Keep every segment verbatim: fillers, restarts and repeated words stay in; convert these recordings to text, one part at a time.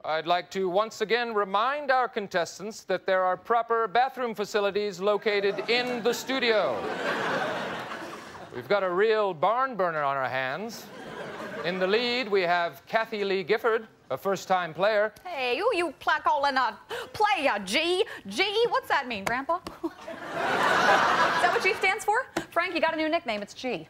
I'd like to once again remind our contestants that there are proper bathroom facilities located in the studio. We've got a real barn burner on our hands. In the lead, we have Kathy Lee Gifford, a first-time player. Hey, you, you plaque calling a player, G. G, what's that mean, Grandpa? Is that what G stands for? Frank, you got a new nickname, it's G.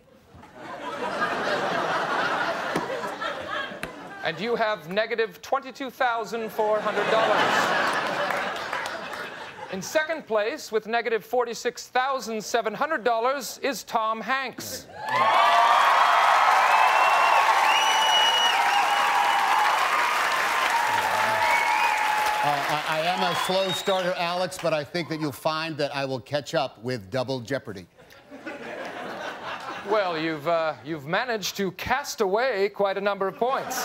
And you have negative twenty-two thousand four hundred dollars. In second place, with negative forty-six thousand seven hundred dollars, is Tom Hanks. Uh, I, I am a slow starter, Alex, but I think that you'll find that I will catch up with Double Jeopardy. Well, you've, uh, you've managed to cast away quite a number of points.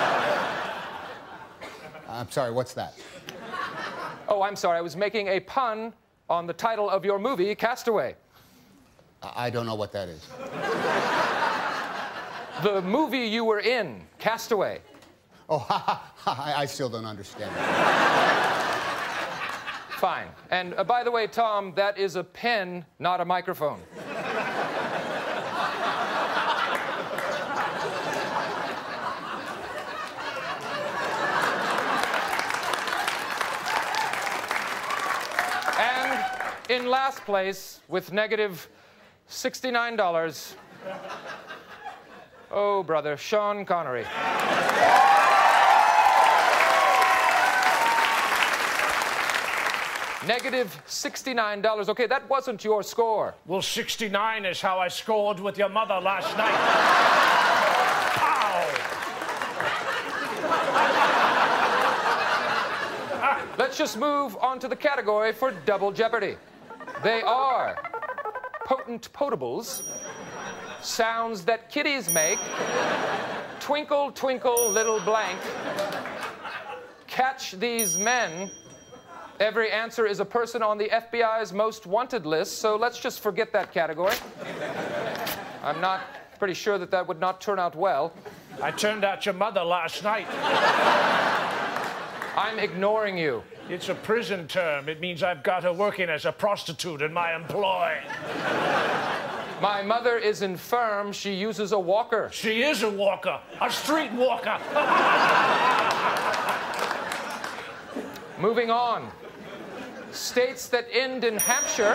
I'm sorry, what's that? Oh, I'm sorry. I was making a pun on the title of your movie, Castaway. I, I don't know what that is. The movie you were in, Castaway. Oh, ha, ha, ha, I still don't understand. Fine. And uh, by the way, Tom, that is a pen, not a microphone. And in last place, with negative sixty-nine dollars, oh, brother, Sean Connery. Negative sixty-nine dollars. Okay, that wasn't your score. Well, sixty-nine is how I scored with your mother last night. Pow! Let's just move on to the category for Double Jeopardy. They are potent potables, sounds that kitties make, twinkle, twinkle, little blank, catch these men. Every answer is a person on the F B I's most wanted list, so let's just forget that category. I'm not pretty sure that that would not turn out well. I turned out your mother last night. I'm ignoring you. It's a prison term. It means I've got her working as a prostitute in my employ. My mother is infirm. She uses a walker. She is a walker, a street walker. Moving on. States that end in Hampshire.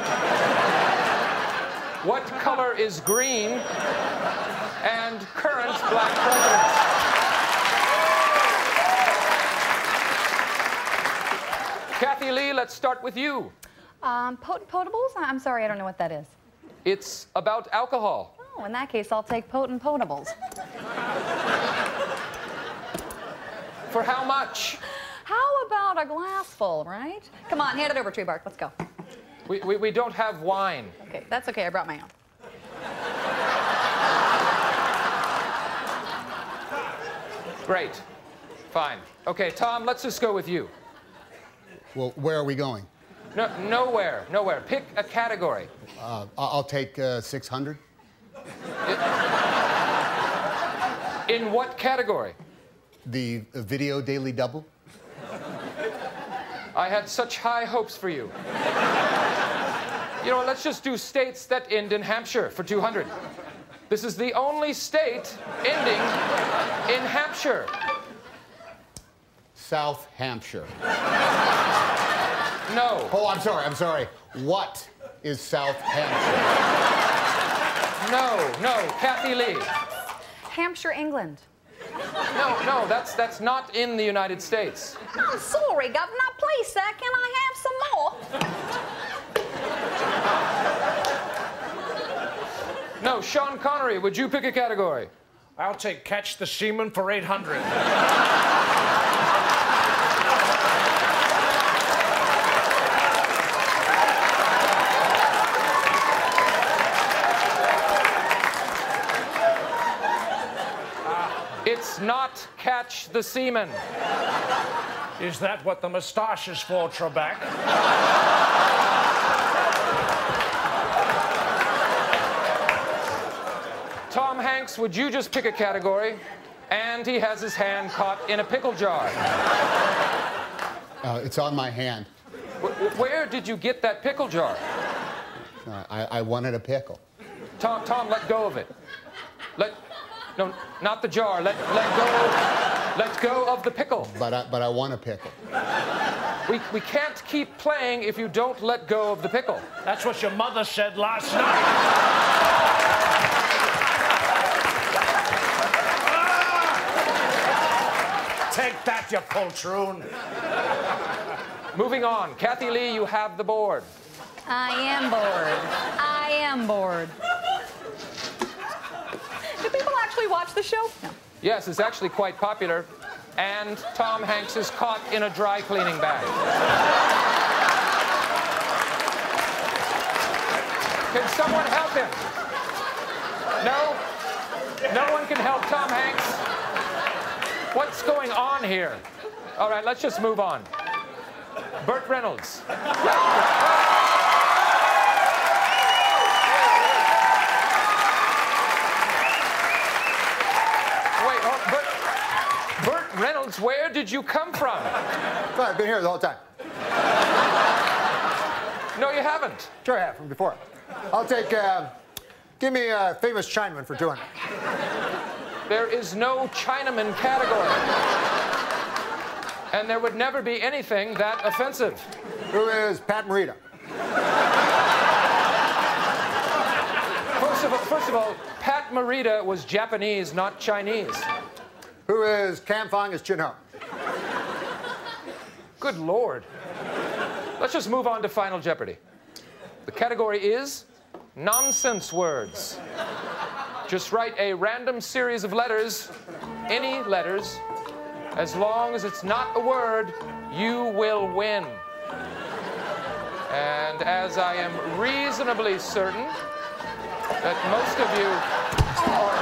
What color is green? And current black presidents. Kathy Lee, let's start with you. Um, potent potables? I'm sorry, I don't know what that is. It's about alcohol. Oh, in that case, I'll take potent potables. For how much? How about a glass full, right? Come on, hand it over, Tree Bark. Let's go. We, we, we don't have wine. Okay, that's okay. I brought my own. Great. Fine. Okay, Tom, let's just go with you. Well, where are we going? No, nowhere, nowhere. Pick a category. Uh, I'll take uh, six hundred. In what category? The uh, Video Daily Double. I had such high hopes for you. You know what, let's just do states that end in Hampshire for two hundred. This is the only state ending in Hampshire. South Hampshire. No. Oh, I'm sorry, I'm sorry. What is South Hampshire? No, no, Kathy Lee. Hampshire, England. No, no, that's, that's not in the United States. I'm sorry, Governor. Please, sir, can I have some more? No, Sean Connery, would you pick a category? I'll take Catch the Seaman for eight hundred. It's not Catch the Seaman. Is that what the moustache is for, Trebek? Tom Hanks, would you just pick a category? And he has his hand caught in a pickle jar. Uh, it's on my hand. Wh- Where did you get that pickle jar? Uh, I, I wanted a pickle. Tom, Tom, let go of it. Let, no, not the jar. Let, let go, let go of the pickle. But I, but I want a pickle. We, we can't keep playing if you don't let go of the pickle. That's what your mother said last night. Take that, you poltroon. Moving on. Kathy Lee, you have the board. I am bored. I am bored. Do people actually watch the show? No. Yes, it's actually quite popular. And Tom Hanks is caught in a dry cleaning bag. Can someone help him? No? No one can help Tom Hanks? What's going on here? All right, let's just move on. Burt Reynolds. Wait, oh, Burt, Burt Reynolds, where did you come from? I've been here the whole time. No, you haven't. Sure I have, from before. I'll take, uh, give me a famous Chinaman for two hundred. There is no Chinaman category. And there would never be anything that offensive. Who is Pat Morita? First of all, first of all, Pat Morita was Japanese, not Chinese. Who is Cam Fong as Chin Ho? Good Lord. Let's just move on to Final Jeopardy. The category is nonsense words. Just write a random series of letters, any letters. As long as it's not a word, you will win. And as I am reasonably certain that most of you are,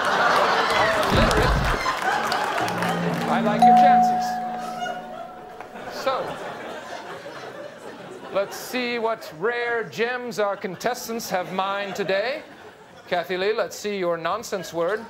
are literate, I like your chances. So, let's see what rare gems our contestants have mined today. Kathy Lee, let's see your nonsense word.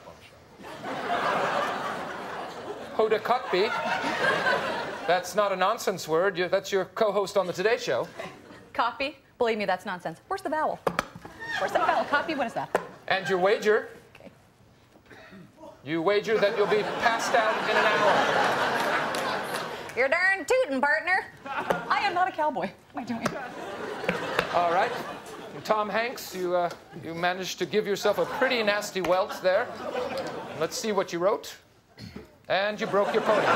Hodakotbi. That's not a nonsense word. You, that's your co-host on the Today Show. Copy? Believe me, that's nonsense. Where's the vowel? Where's the vowel? Copy? What is that? And your wager. Okay. You wager that you'll be passed out in an hour. You're darn tootin', partner. I am not a cowboy. What am I doing? All right. And Tom Hanks, you, uh, you managed to give yourself a pretty nasty welt there. Let's see what you wrote. And you broke your podium.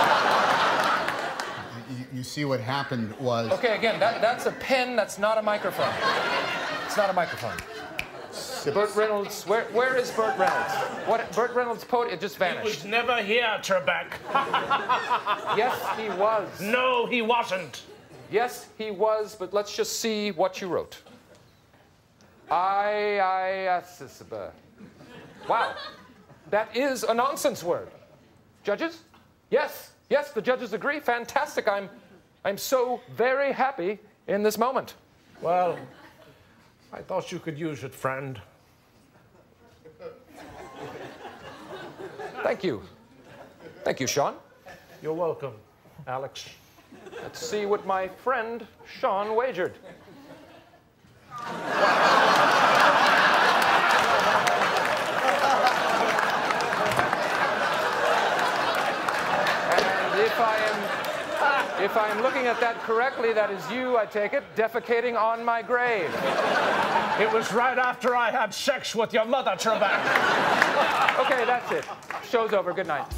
You, you see what happened was... Okay, again, that, that's a pen, that's not a microphone. It's not a microphone. Burt Reynolds, where, where is Burt Reynolds? What, Burt Reynolds' podium, it just He was vanished. never here, Trebek. Yes, he was. No, he wasn't. Yes, he was, but let's just see what you wrote. I, I, uh, s- uh, wow. That is a nonsense word. Judges? Yes, yes, the judges agree. Fantastic. I'm, I'm so very happy in this moment. Well, I thought you could use it, friend. Thank you. Thank you, Sean. You're welcome, Alex. Let's see what my friend Sean wagered. And if I am if I am looking at that correctly, that is you, I take it, defecating on my grave. It was right after I had sex with your mother, Trebek. Okay, that's it. Show's over. Good night.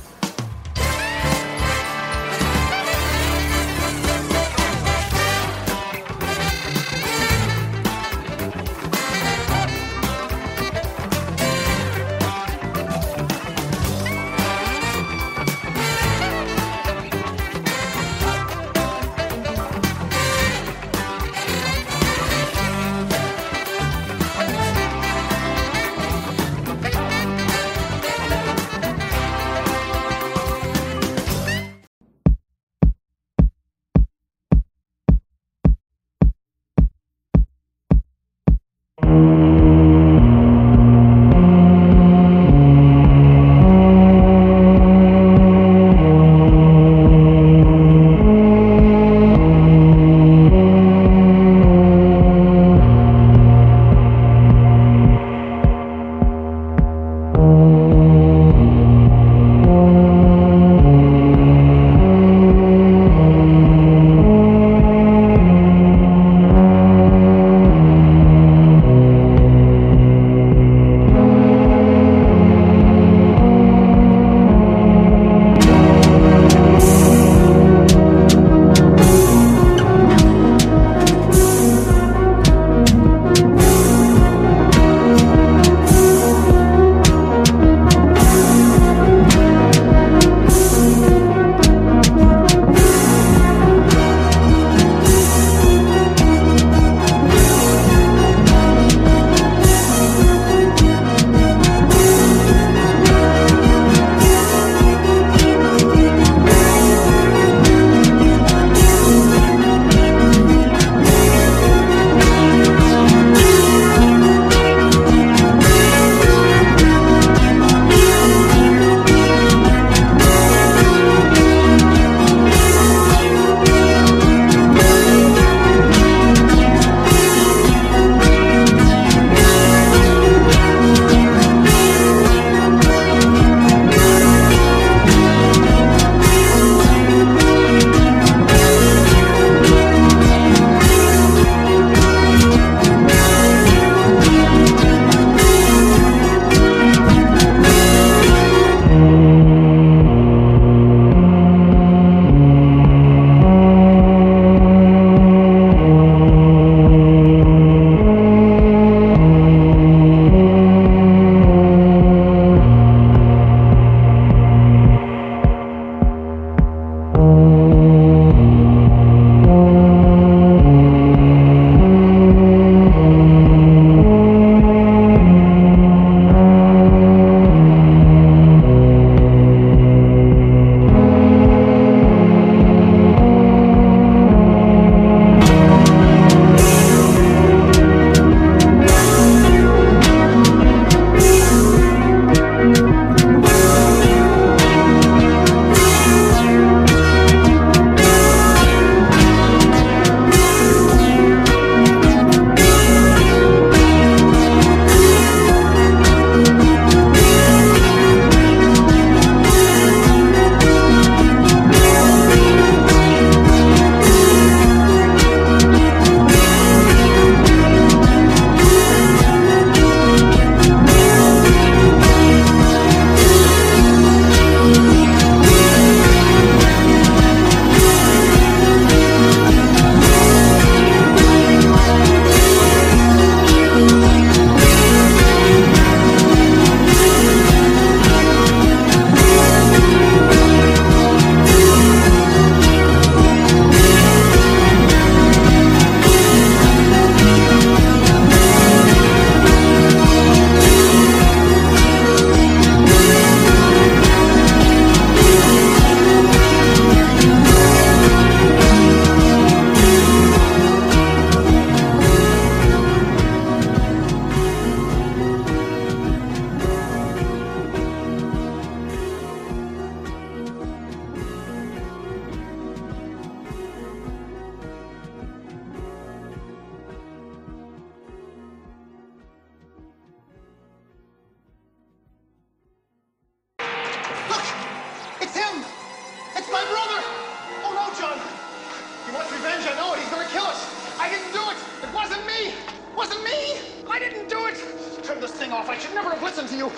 He wants revenge, I know it. He's gonna kill us. I didn't do it. It wasn't me. It wasn't me. I didn't do it. Turn this thing off. I should never have listened to you.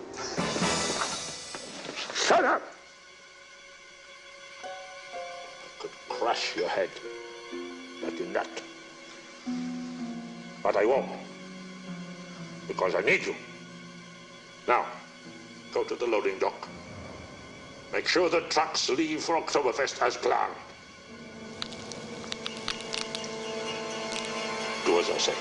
Shut up! Could crush your head, but in that. But I won't. Because I need you. Now, go to the loading dock. Make sure the trucks leave for Oktoberfest as planned. Do as I say.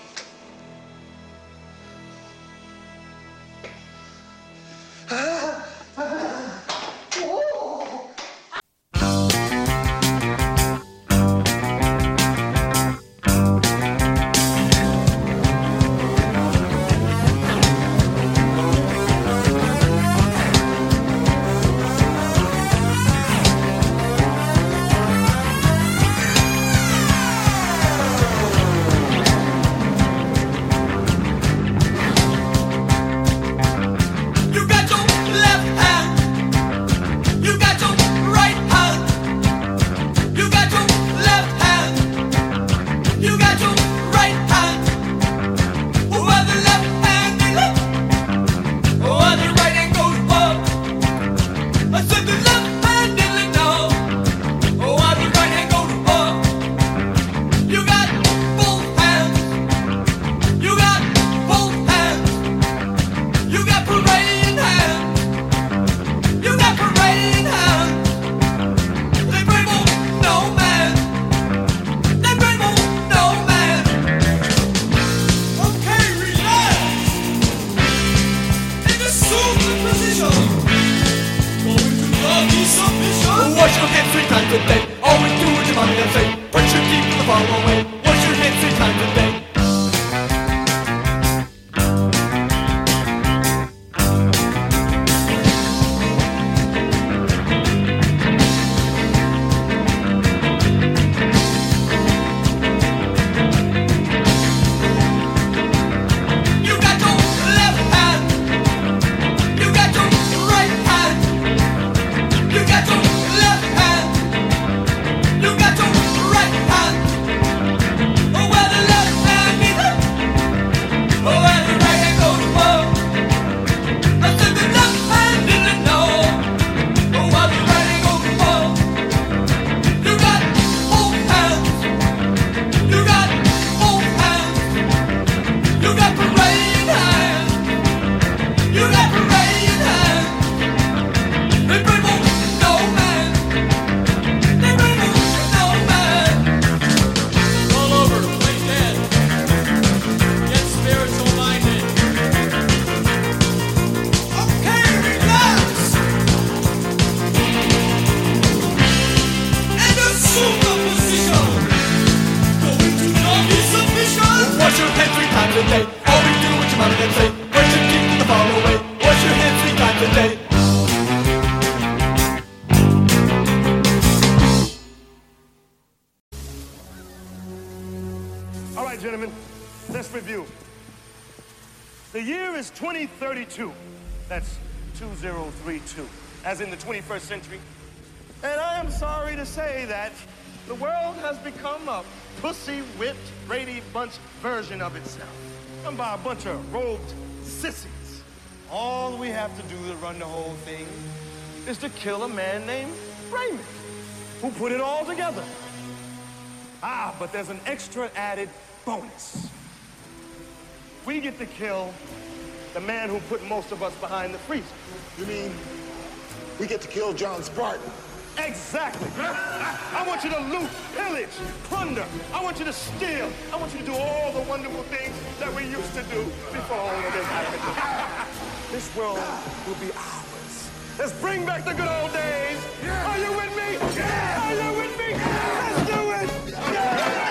Wash your hands three times a day. Always do what your mommy and say. Brush your teeth the far away. Wash your hands three times a day. All right, gentlemen, let's review. The year is twenty thirty-two. That's two thousand thirty-two, as in the twenty-first century. And I am sorry to say that the world has become a pussy-whipped, Brady Bunch version of itself. Done by a bunch of robed sissies. All we have to do to run the whole thing is to kill a man named Raymond, who put it all together. Ah, but there's an extra added bonus. We get to kill the man who put most of us behind the freezer. You mean we get to kill John Spartan? Exactly. I want you to loot, pillage, plunder. I want you to steal. I want you to do all the wonderful things that we used to do before all of this happened. This world will be ours. Let's bring back the good old days. Yeah. Are you with me? Yeah. Are you with me? Yeah. Let's do it. Yeah.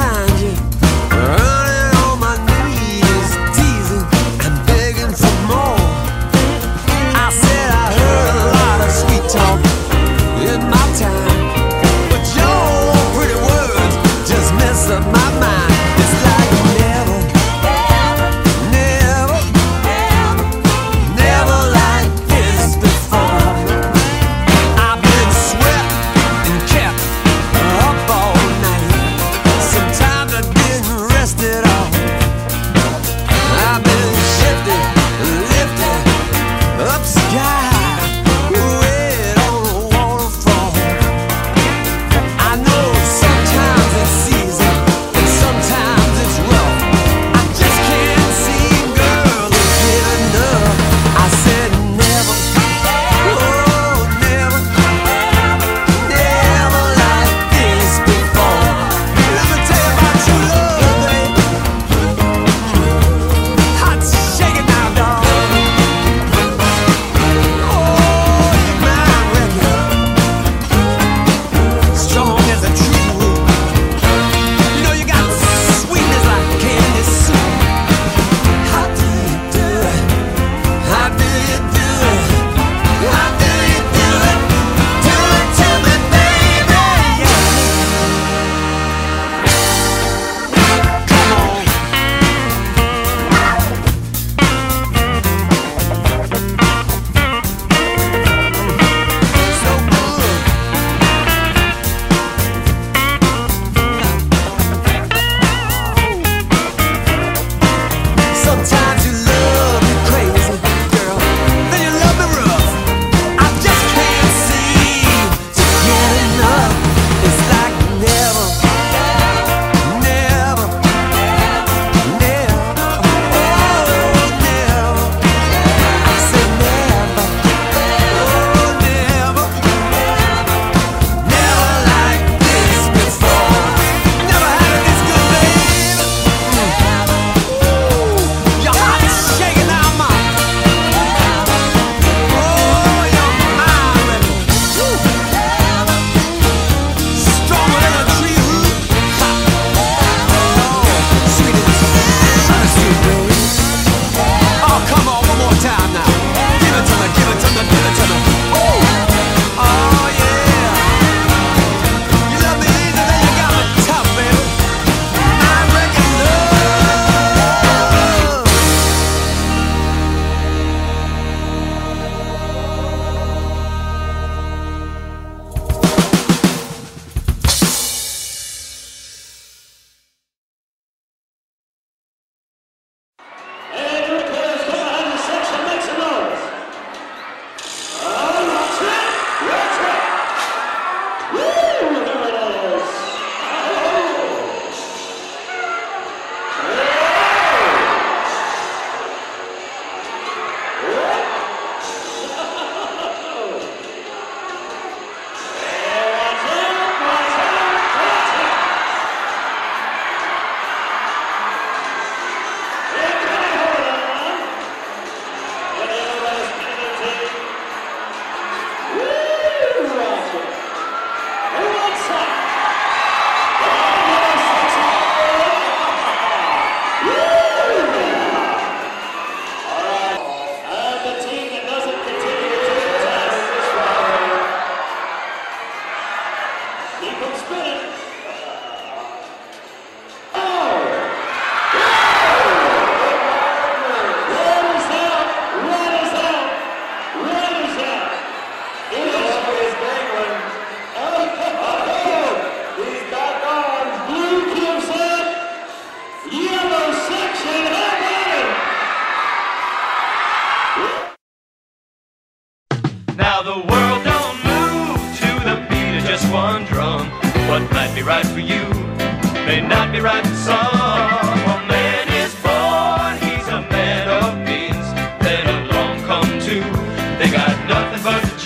More. Now the world don't move to the beat of just one drum. What might be right for you may not be right for some. A man is born, he's a man of means. Then along come two, they got nothing but the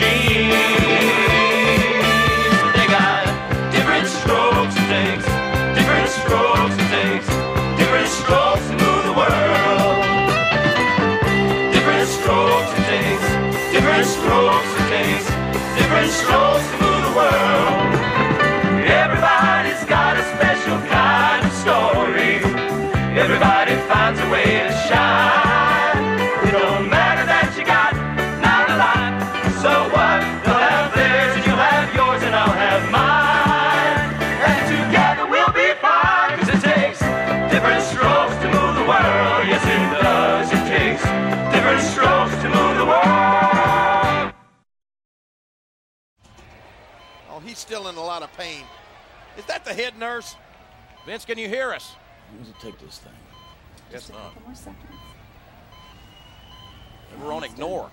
genes. They got different strokes it takes, different strokes it takes, different strokes to move the world. Different strokes it takes, different strokes it takes, different strokes to move the world. Everybody's got a special kind of story. Everybody finds a way to shine. It don't matter that you got not a lot. So what? They'll have theirs and you'll have yours and I'll have mine. And together we'll be fine. Cause it takes different strokes to move the world. Yes it does. It takes different strokes to move the world. Oh, he's still in a lot of pain. Is that the head nurse? Vince, can you hear us? When does it take this thing? Guess not. Couple more seconds. And we're on ignore.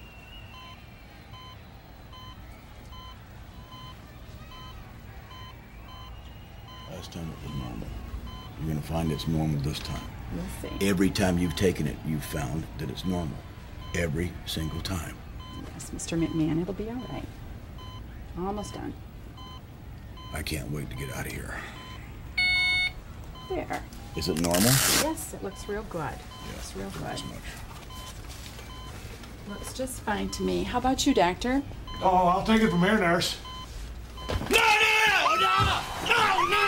Last time it was normal. You're gonna find it's normal this time. We'll see. Every time you've taken it, you've found that it's normal. Every single time. Yes, Mister McMahon, it'll be all right. Almost done. I can't wait to get out of here. There. Is it normal? Yes, it looks real good. Yeah, It's real good. as much. Looks just fine to me. How about you, doctor? Oh, I'll take it from here, nurse. No, no, no, no, no, no,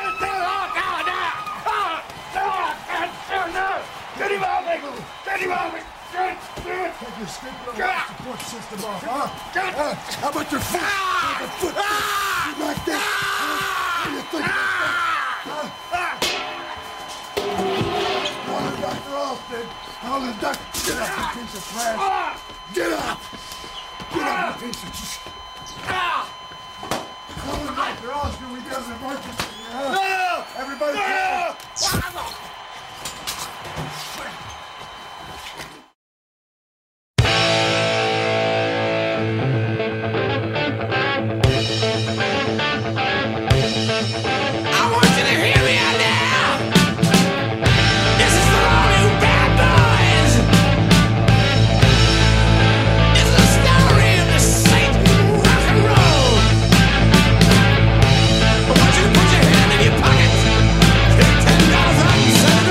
Get him out, Michael! Get him out! Get, get! Take your stupid life support system off, huh? Get! Uh, how about your foot? Ah! Your foot. Ah! You like that? Ah! What do you think about that? Huh? Call the doctor Austin. Call the doctor. Get up, you piece of trash. Get up! Get up, you piece of shit. Call the doctor Austin. We got an emergency. Huh? Everybody, no! Put your hand in your pocket. Take ten dollars out and send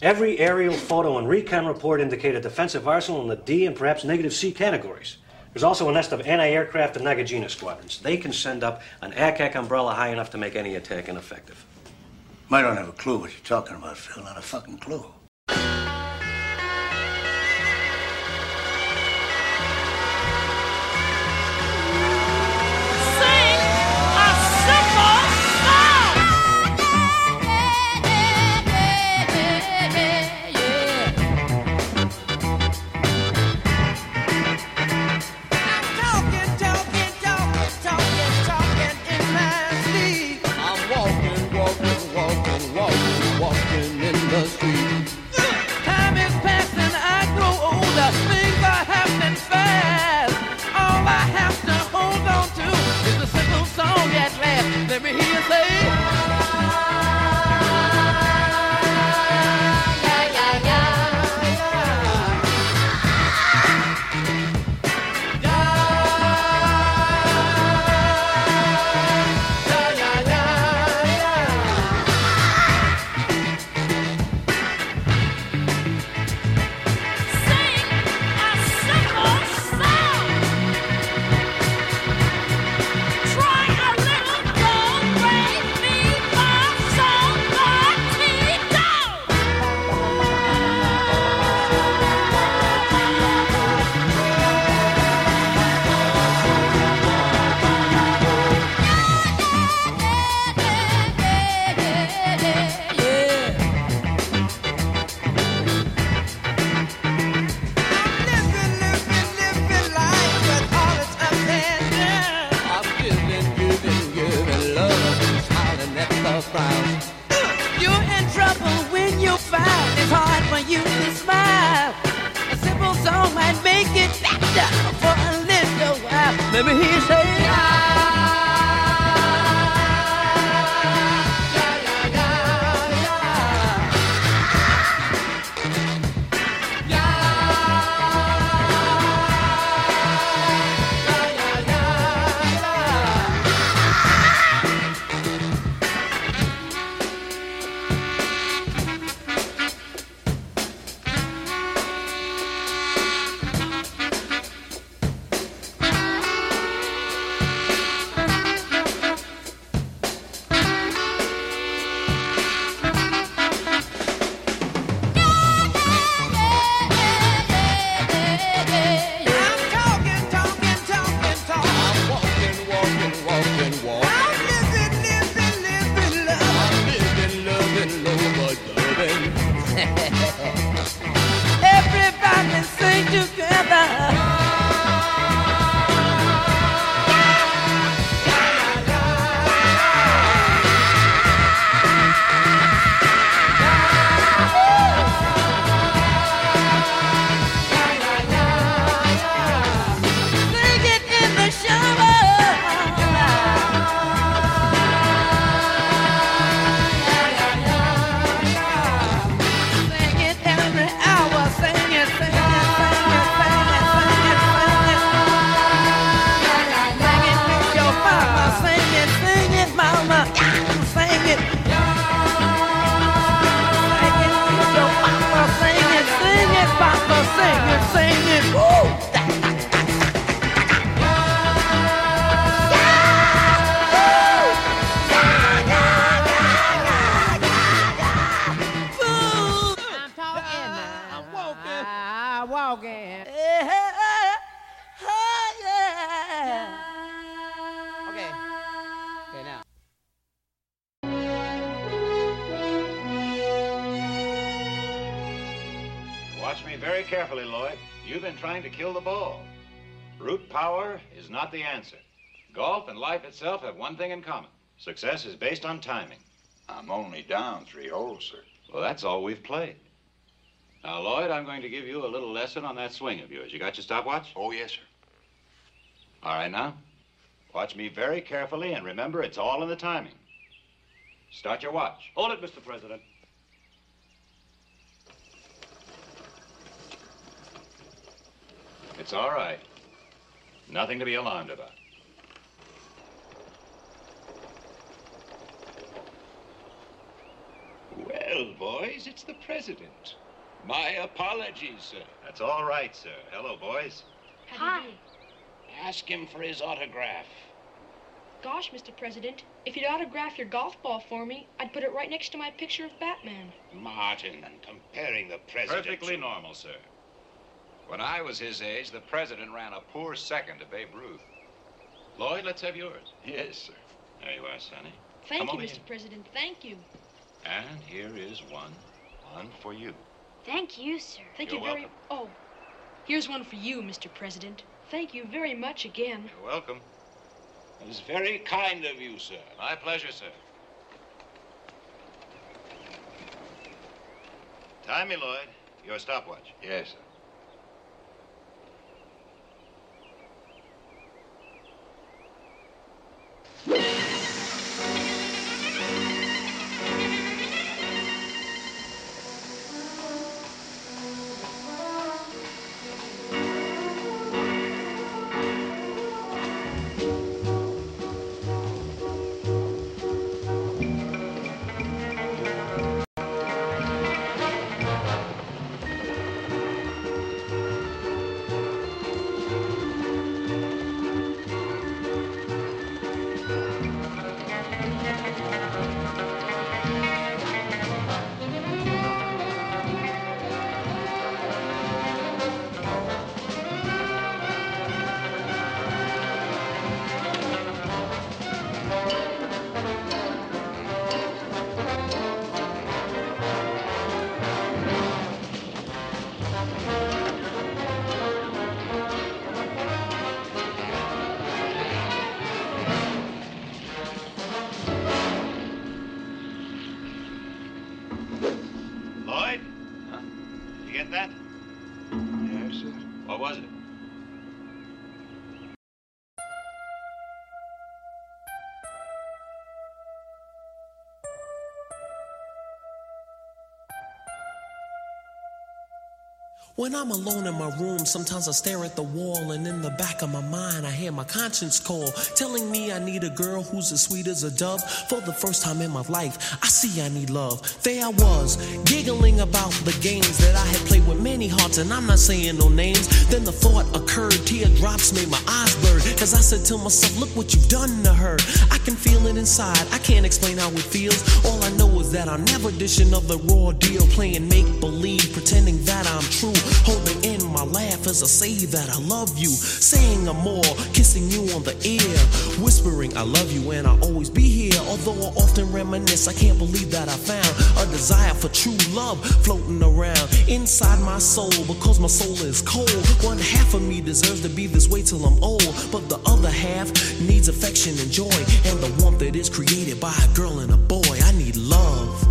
Every aerial photo and recon report indicate a defensive arsenal in the D and perhaps negative C categories. There's also a nest of anti-aircraft and Nagajina squadrons. They can send up an A C A C umbrella high enough to make any attack ineffective. I don't have a clue what you're talking about, Phil. Not a fucking clue. Let me hear you say, yeah, yeah, yeah, You're in trouble when you find it's hard for you to smile. A simple song might make it better for a little while. Let me hear you say, everybody sing together. Sing it in the shower. Sing it every hour. Sing it, sing it, sing it, sing it, sing it, sing it. Sing it with your mama. Sing it, sing it, mama. Sing it. Sing it with your mama. Sing it, sing it, papa. Sing it, sing it. Woo! I'm talking now. I'm walking. I'm walking. Okay. Okay, now. Watch me very carefully, Lloyd. You've been trying to kill the ball. Brute power is not the answer. Golf and life itself have one thing in common. Success is based on timing. I'm only down three holes, sir. Well, that's all we've played. Now, Lloyd, I'm going to give you a little lesson on that swing of yours. You got your stopwatch? Oh, yes, sir. All right, now. Watch me very carefully, and remember, it's all in the timing. Start your watch. Hold it, Mister President. It's all right. Nothing to be alarmed about. Well, boys, boys, it's the president. My apologies, sir. That's all right, sir. Hello, boys. Hi. Ask him for his autograph. Gosh, Mister President, if you'd autograph your golf ball for me, I'd put it right next to my picture of Batman. Martin, comparing the president... Perfectly normal, sir. When I was his age, the president ran a poor second to Babe Ruth. Lloyd, let's have yours. Yes, sir. There you are, Sonny. Thank Come you, over Mister here. President. Thank you. And here is one. One for you. Thank you, sir. Thank You're you very... welcome. Oh, here's one for you, Mister President. Thank you very much again. You're welcome. It was very kind of you, sir. My pleasure, sir. Time me, Lloyd. Your stopwatch. Yes, sir. Lloyd? Huh? You get that? Yes, sir. What was it? When I'm alone in my room, sometimes I stare at the wall, and in the back of my mind I hear my conscience call, telling me I need a girl who's as sweet as a dove. For the first time in my life, I see I need love. There I was, giggling about the games that I had played with many hearts, and I'm not saying no names. Then the thought occurred, teardrops made my eyes blurred, cause I said to myself, look what you've done to her. I can feel it inside, I can't explain how it feels. All I know is that I'm never dishing of the raw deal, playing make-believe, pretending that I'm true, holding in my laugh as I say that I love you, saying I'm more, kissing you on the ear, whispering I love you and I'll always be here. Although I often reminisce, I can't believe that I found a desire for true love floating around inside my soul, because my soul is cold. One half of me deserves to be this way till I'm old, but the other half needs affection and joy, and the warmth that is created by a girl and a boy. I need love.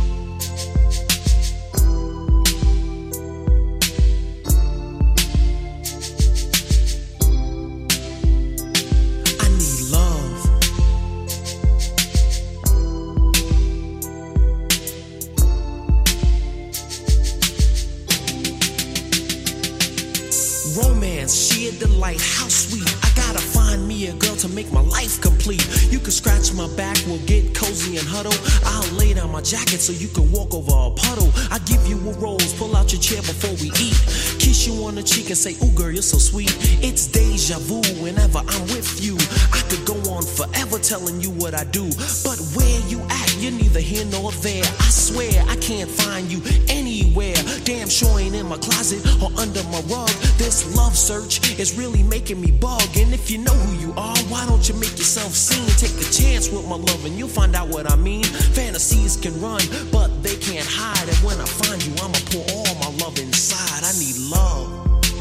Sheer delight, how sweet. I gotta find me a girl to make my life complete. You can scratch my back, we'll get cozy and huddle. I'll lay down my jacket so you can walk over a puddle. I give you a rose, pull out your chair before we eat. Kiss you on the cheek and say, ooh girl, you're so sweet. It's deja vu whenever I'm with you. I could go on forever telling you what I do, but where you at, you're neither here nor there. I swear I can't find you anywhere. Damn sure ain't in my closet or under my rug. This love search is really making me bug. And if you know who you are, why don't you make yourself seen? Take a chance with my love and you'll find out what I mean. Fantasies can run, but they can't hide. And when I find you, I'ma pour all my love inside. I need love.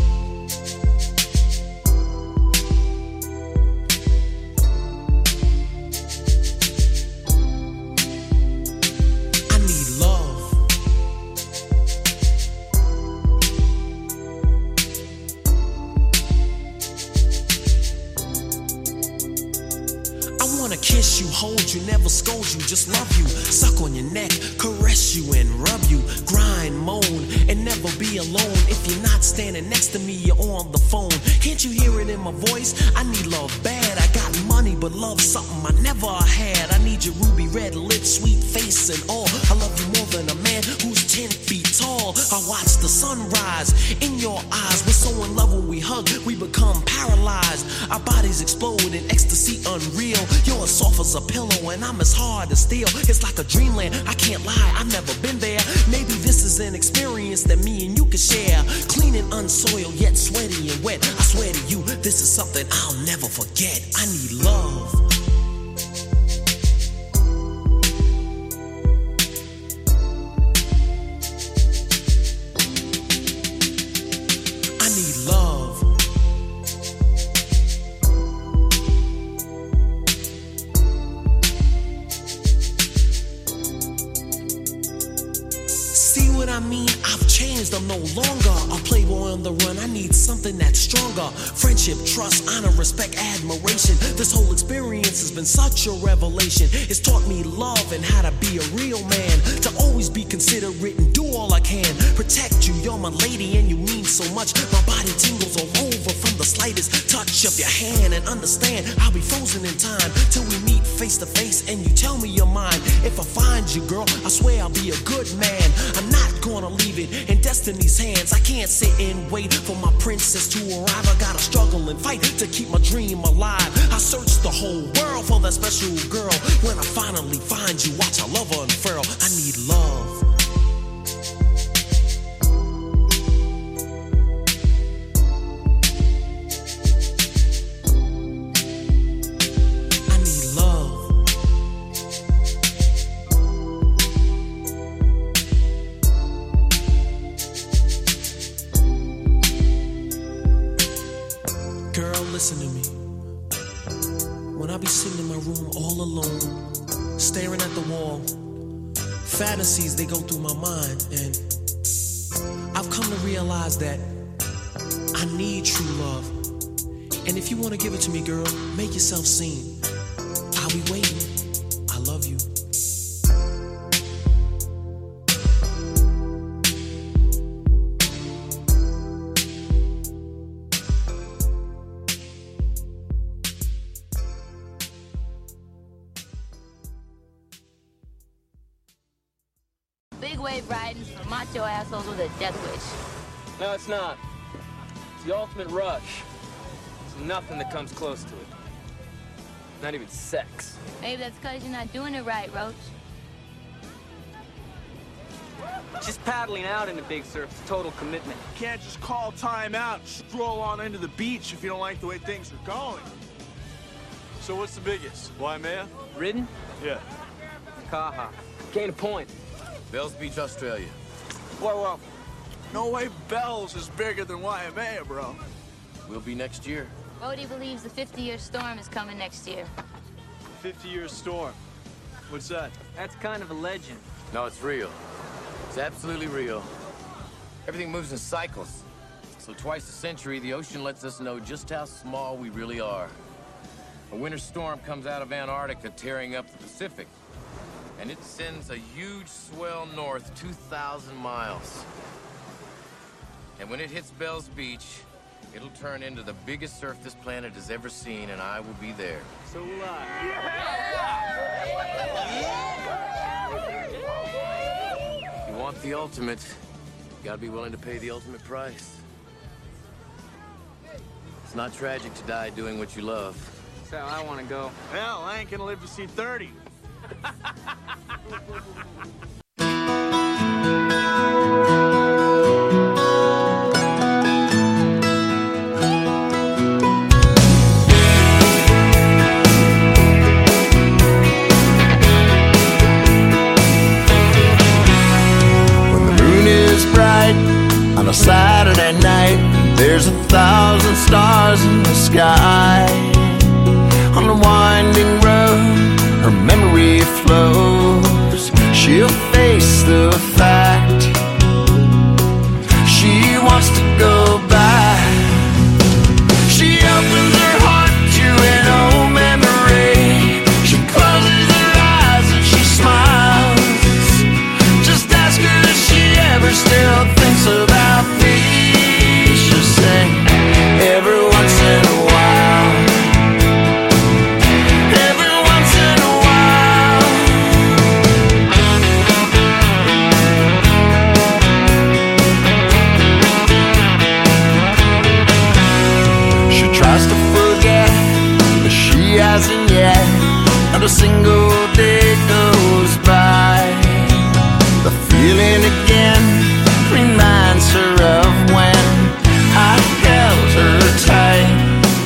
Kiss you, hold you, never scold you, just love you. Suck on your neck, caress you and rub you. Grind, moan, and never be alone. If you're not standing next to me, you're on the phone. Can't you hear it in my voice? I need love bad. I got money, but love's something I never had. I need your ruby red lips, sweet face and all. I love you more than a man man who's ten feet tall. I watch the sunrise in your eyes. We're so in love when we hug, we become paralyzed. Our bodies explode in ecstasy unreal. You're as soft as a pillow and I'm as hard as steel. It's like a dreamland, I can't lie, I've never been there. Maybe this is an experience that me and you can share. Clean and unsoiled, yet sweaty and wet. I swear to you, this is something I'll never forget. I need love. I'm no longer a playboy on the run. I need something that's stronger. Friendship, trust, honor, respect, admiration. This whole experience has been such a revelation. It's taught me love and how to be a real man. To always be considerate and do all I can. Protect you, you're my lady and you mean so much. My body tingles all over from the slightest touch of your hand. And understand, I'll be frozen in time till we meet face to face and you tell me you're mine. If I find you, girl, I swear I'll be a good man. I'm not gonna leave it in destiny's hands. I can't sit and wait for my princess to arrive. I gotta struggle and fight to keep my dream alive. I search the whole world for that special girl. When I finally find you, watch I love her unfurl. I need love. Listen to me. When I be sitting in my room all alone, staring at the wall, fantasies, they go through my mind. And I've come to realize that I need true love. And if you want to give it to me, girl, make yourself seen. I'll be waiting. I love you. Big wave riding for macho assholes with a death wish. No, it's not. It's the ultimate rush. There's nothing that comes close to it. Not even sex. Maybe that's because you're not doing it right, Roach. Just paddling out in the big surf is total commitment. You can't just call time out and stroll on into the beach if you don't like the way things are going. So what's the biggest? Waimea? Ridden? Yeah. Kaha. Cane Point. Bells Beach, Australia. Whoa, whoa. No way Bells is bigger than Waimea, bro. We'll be next year. Rhodey believes the fifty-year storm is coming next year. fifty-year storm. What's that? That's kind of a legend. No, it's real. It's absolutely real. Everything moves in cycles. So twice a century, the ocean lets us know just how small we really are. A winter storm comes out of Antarctica, tearing up the Pacific. And it sends a huge swell north two thousand miles. And when it hits Bells Beach, it'll turn into the biggest surf this planet has ever seen, and I will be there. So will I. If you want the ultimate, you gotta be willing to pay the ultimate price. It's not tragic to die doing what you love. That's how I want to go. Hell, I ain't gonna live to see thirty. When the moon is bright on a Saturday night, there's a thousand stars in the sky. On the winding road, her memory flows. She'll face the fact she wants to go back. She opens her heart to an old memory. She closes her eyes and she smiles. Just ask her if she ever still thinks about me. She'll say every once in a while. Every once in a while. single day goes by. The feeling again reminds her of when I held her tight.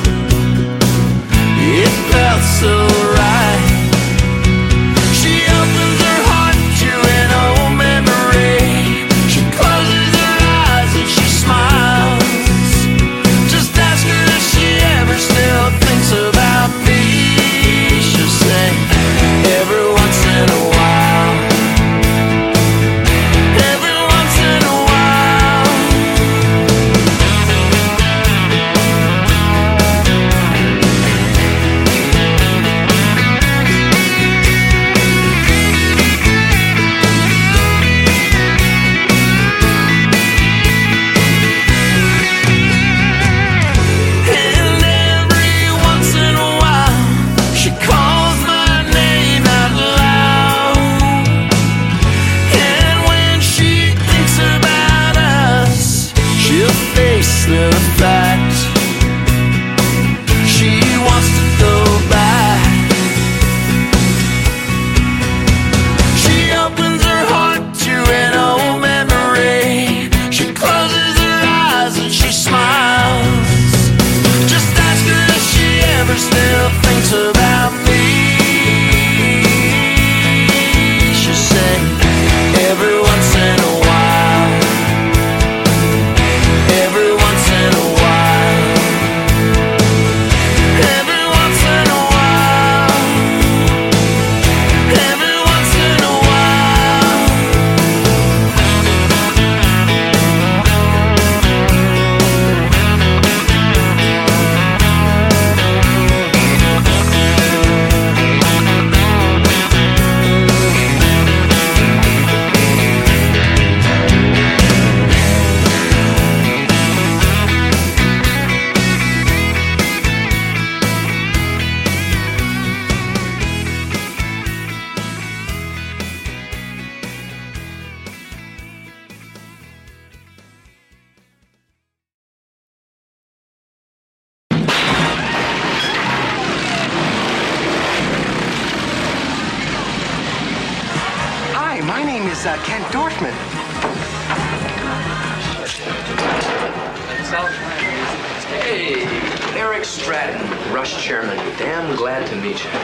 It felt so right. She opens her heart to an old memory. She closes her eyes and she smiles. Just ask her if she ever still thinks about me. She'll say, every once in a while. Every once in a while. And every once in a while, she calls my name out loud. And when she thinks about us, she'll face the fact she wants to go back. She opens her heart to an old memory. She closes her eyes and she smiles. Just ask her if she ever still thinks about me. She'll say, every once in a while. Every once in a while. Every once in a while. Every once in a while. Hi, my name is uh, Kent Dorfman. Hey, Eric Stratton, Rush Chairman. Damn glad to meet you.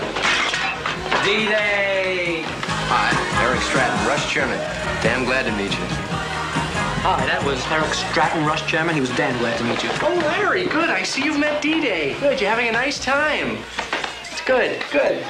D-Day! Hi, Eric Stratton, Rush Chairman. Damn glad to meet you. Hi, that was Eric Stratton, Rush Chairman. He was damn glad to meet you. Oh, Larry, good. I see you've met D-Day. Good, you're having a nice time. It's good, good.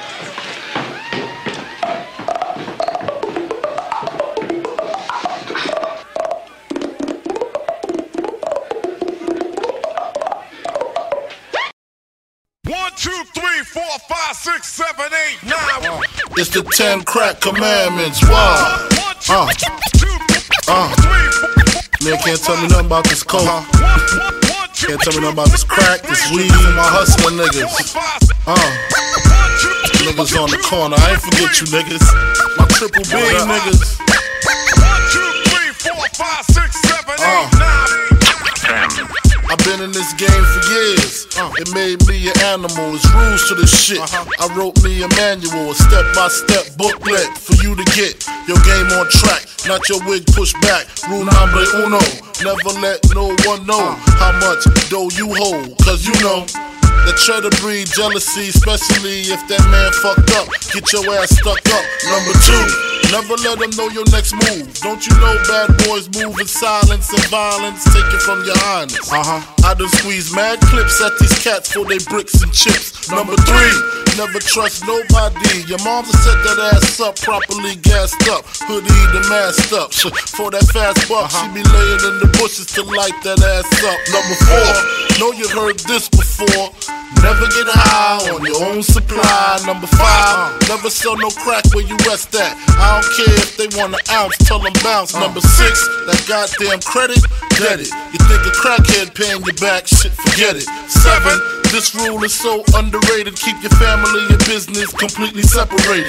One, two, three, four, five, six, seven, eight, nine. It's the ten crack commandments. Wow. Uh. Uh. Man, can't tell me nothing about this coke. Can't tell me nothing about this crack, this weed, and my hustling niggas. Uh. Niggas on the corner. I ain't forget you niggas. My triple B niggas. One, two, three, four, five, six, seven, eight, nine. I've been in this game for years. Uh, it made me an animal. It's rules to this shit. Uh-huh. I wrote me a manual, a step-by-step booklet for you to get your game on track. Not your wig pushed back. Rule number uno. Never let no one know how much dough you hold. Cause you know that try to breed jealousy, especially if that man fucked up. Get your ass stuck up. Number two, never let them know your next move. Don't you know bad boys move in silence and violence? Take it from your highness. Uh-huh. I done squeeze mad clips at these cats for they bricks and chips. Number three, never trust nobody. Your mama set that ass up, properly gassed up, hoodie the masked up. For that fast buck, uh-huh. She be laying in the bushes to light that ass up. Number four, know you heard this before. Never get high on your own supply. Number five, never sell no crack where you rest at. I don't care if they want an ounce, tell them bounce. Number six, that goddamn credit, get it. You think a crackhead paying you back, shit, forget it. Seven, this rule is so underrated. Keep your family and business completely separated.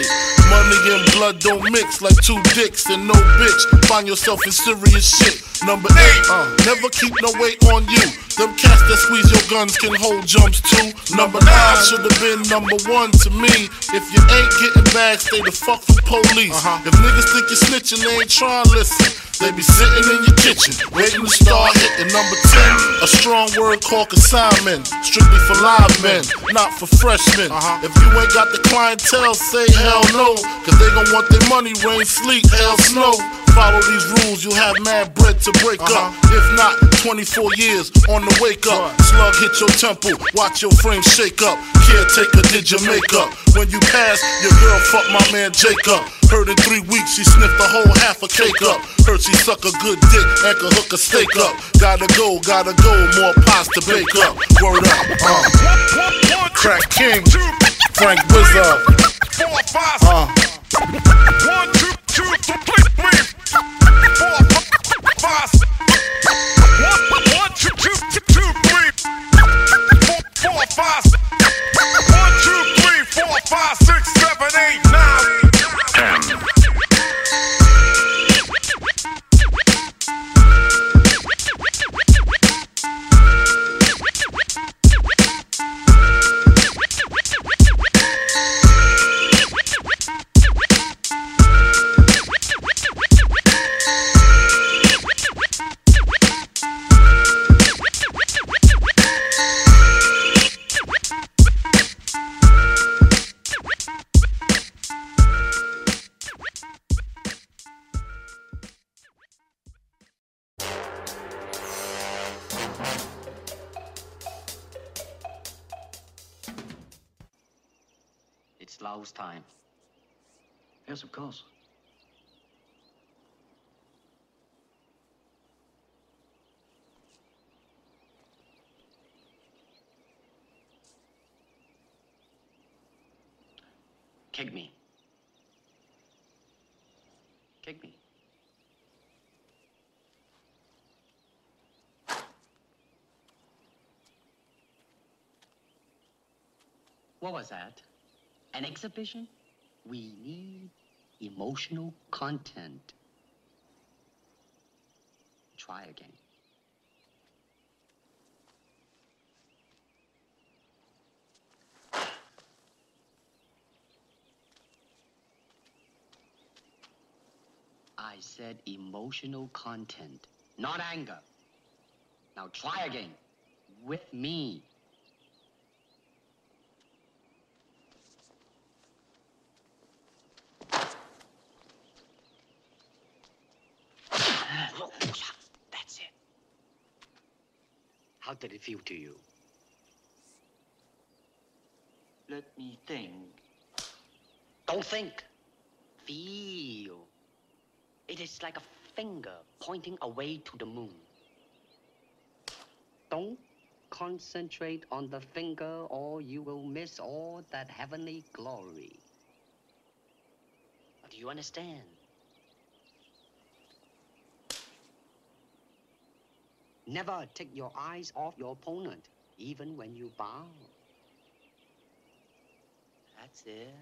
Money and blood don't mix like two dicks and no bitch. Find yourself in serious shit. Number eight, uh, never keep no weight on you. Them cats that squeeze your guns can hold jumps too. Number nine should have been number one to me. If you ain't getting bags, stay the fuck from police. Uh-huh. If niggas think you're snitching, they ain't trying to listen. They be sitting in your kitchen, waiting to start hitting. Number ten, a strong word called consignment. Strictly for live men, not for freshmen. Uh-huh. If you ain't got the clientele, say hell no. Cause they gon' want their money, rain, sleet, hell, snow. Follow these rules, you'll have mad bread to break uh-huh. up. If not, twenty-four years on the wake up. Slug hit your temple, watch your frame shake up. Caretaker did your makeup. When you pass, your girl fucked my man Jacob. Heard in three weeks she sniffed a whole half a cake up. Heard she suck a good dick and could hook a steak up. Gotta go, gotta go, more pies to bake up. Word up, uh. Crack King, Frank Wizard. Four, five, uh. one, two, two, three, four, five, one, one, two, two, two, two, three, four, four, five, one, two, three, four, five, six, seven, eight, nine, ten. It's Lao's time. Yes, of course. Kick me. Kick me. What was that? An exhibition? We need emotional content. Try again. I said emotional content, not anger. Now try again. With me. That's it. How did it feel to you? Let me think. Don't think. Feel. It is like a finger pointing away to the moon. Don't concentrate on the finger or you will miss all that heavenly glory. Do you understand? Never take your eyes off your opponent, even when you bow. That's it.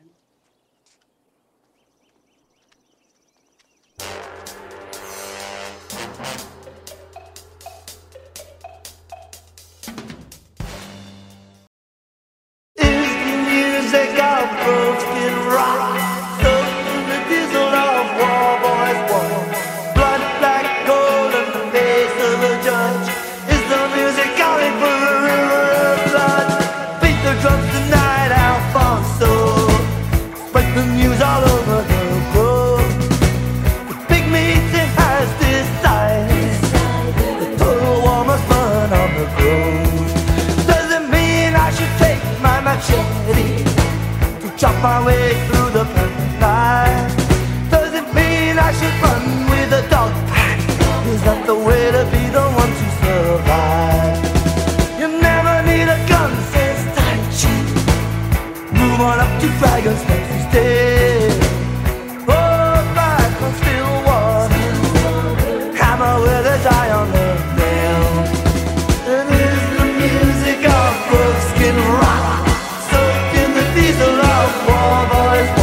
Is the music of broken rock, soaked in the diesel of war boys' war, blood black gold in the face of a judge. Is the music calling for a river of blood? Beat the drums tonight, Alfonso. Spread the news all over the globe. The big meeting has decided the total war must burn on the road. Does it mean I should take my machete to chop my way through the perfect night? Does it mean I should run with a dog pack? Is that the way to be the one to survive? You never need a gun, says Tai Chi. Move on up to Dragon's Nest instead. Oh, back on still water, hammer with a die on the nail. It is the music of Brookskin rock, soaked in the diesel of war boys'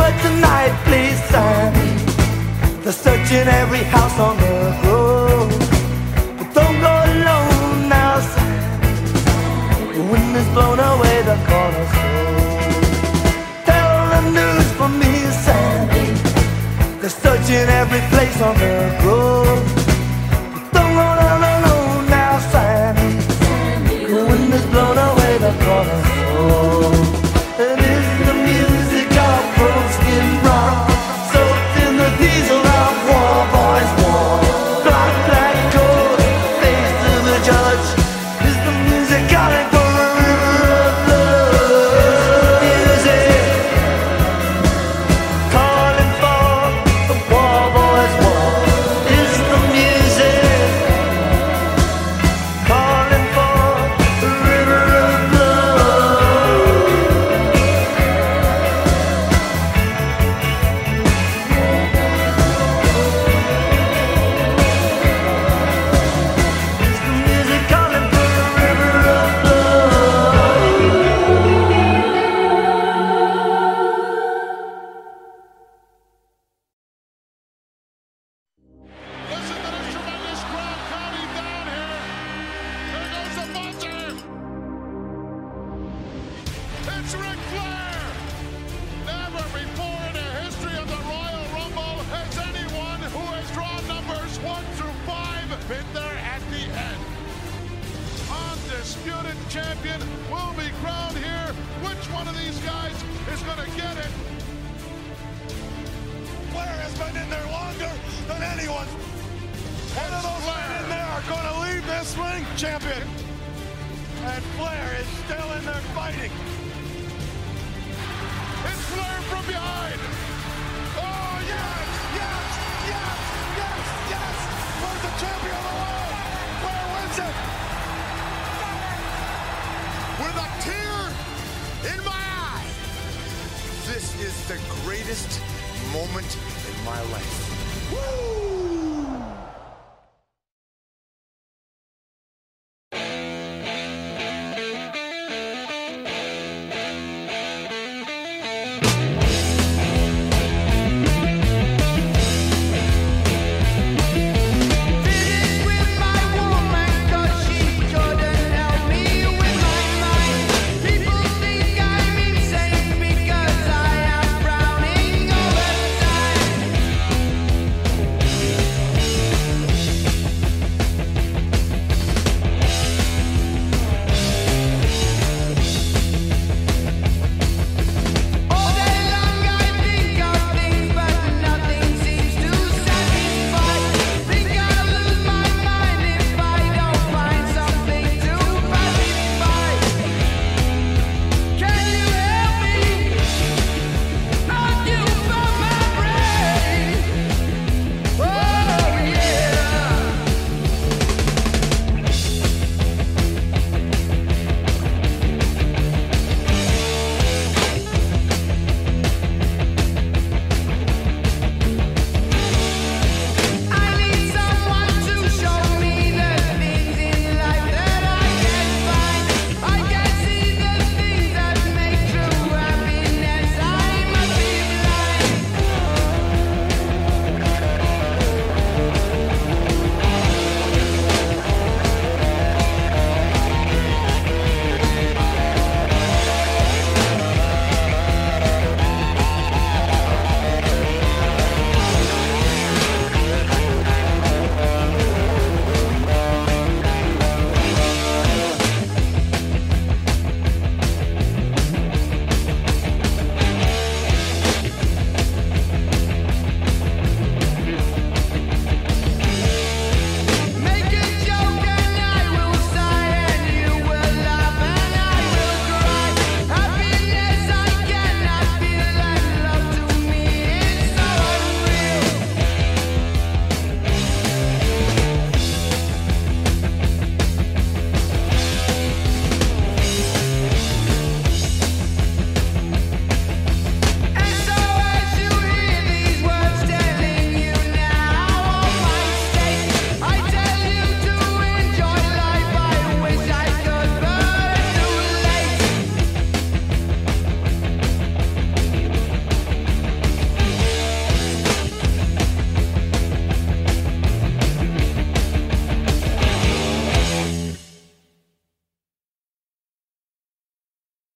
but tonight, please sign me. They're searching every house on the road, but don't go alone now, Sandy. The wind has blown away the cornerstone. Tell the news for me, Sandy. They're searching every place on the road, but don't go alone now, Sandy. The wind has blown away the cornerstone. And it's the music of broken rock, soaked in the diesel of war boys' war. Black, black coat, face of the judge. Is the music calling for a river of blood? Music calling for the war boys' war. Is the music calling for the river of blood? Is the music calling for the river of blood? It's Ric Flair! Never before in the history of the Royal Rumble has anyone who has drawn numbers one through five been there at the end. Undisputed champion will be crowned here. Which one of these guys is going to get it? Flair has been in there longer than anyone. One of those men in there are going to leave this ring champion. And Flair is still in there fighting. It's Flair from behind. Oh, yes, yes, yes, yes, yes. Flair's the champion of the world. Flair wins it. With a tear in my eye. This is the greatest moment in my life. Woo!